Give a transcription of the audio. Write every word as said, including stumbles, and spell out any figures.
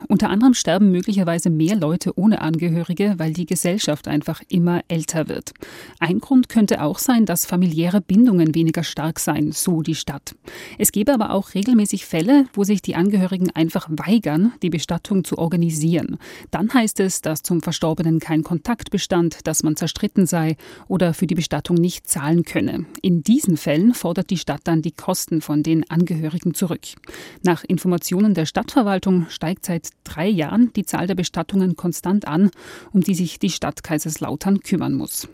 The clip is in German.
Unter anderem sterben möglicherweise mehr Leute ohne Angehörige, weil die Gesellschaft einfach immer älter wird. Ein Grund könnte auch sein, dass familiäre Bindungen weniger stark seien, so die Stadt. Es gäbe aber auch regelmäßig Fälle, wo sich die Angehörigen einfach weigern, die Bestattung zu organisieren. Dann heißt es, dass zum Verstorbenen kein Kontakt bestand, dass man zerstritten sei oder für die Bestattung nicht zahlen könne. In diesen Fällen fordert die Stadt dann die Kosten von den Angehörigen zurück. Nach Informationen der Stadtverwaltung steigt seit drei Jahren die Zahl der Bestattungen konstant an, um die sich die Stadt Kaiserslautern kümmern muss.